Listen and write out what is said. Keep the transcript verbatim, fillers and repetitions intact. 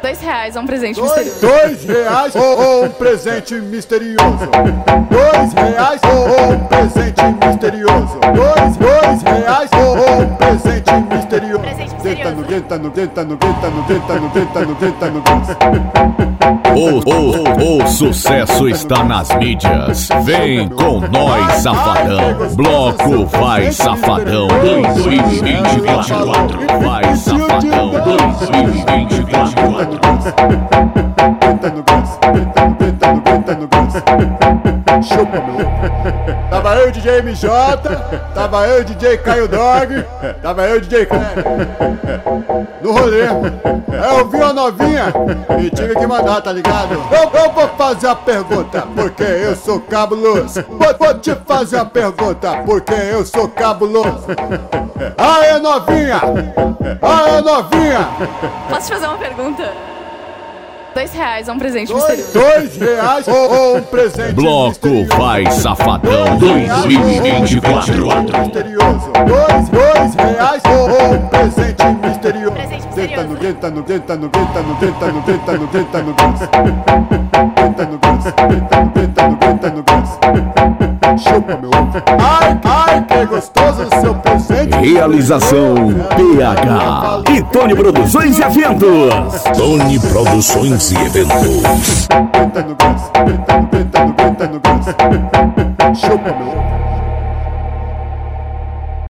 Dois reais é um presente Dois, misterioso. dois reais ou, ou um presente misterioso. Dois reais ou, ou um presente misterioso. Dois, dois reais ou, ou um presente misterioso. Presente Tenta misterioso. no, tenta no, tenta no, tenta no, tenta no, tenta no, tenta no, O, o, o sucesso está nas mídias. Vem com nós, Safadão. Bloco Vai Safadão dois mil e vinte e quatro. Vai Safadão dois mil e vinte e quatro. tenta no ganso, tenta no, tenta no, tenta no ganso. Chupa, meu ovo. Tava eu, D J M J, tava eu, D J Caio Dog, tava eu, D J Caio. No rolê. Aí eu vi uma novinha e tive que mandar, tá ligado? Eu, eu vou fazer a pergunta, porque eu sou cabuloso. Vou, vou te fazer a pergunta, porque eu sou cabuloso. Aê, novinha! Aê, novinha! Posso te fazer uma pergunta? Dois reais é um presente Dois, misterioso. dois reais ou, ou um presente Bloco misterioso. Vai Safadão dois mil e vinte e quatro. Misterioso. Dois, dois reais ou, ou um presente misterioso. Presente Tenta no, misterioso. tenta no, tenta no, tenta no, tenta no, tenta no, tenta no ganso. Tenta no ganso, tenta no, tenta no, tenta no ganso. Chupa, meu ovo. Ai, ai, que gostoso o seu presente. Realização P H e Tony Produções e Eventos. Tony Produções e Eventos. Tenta no ganso, tenta no, tenta no, tenta no ganso. Chupa, meu ovo.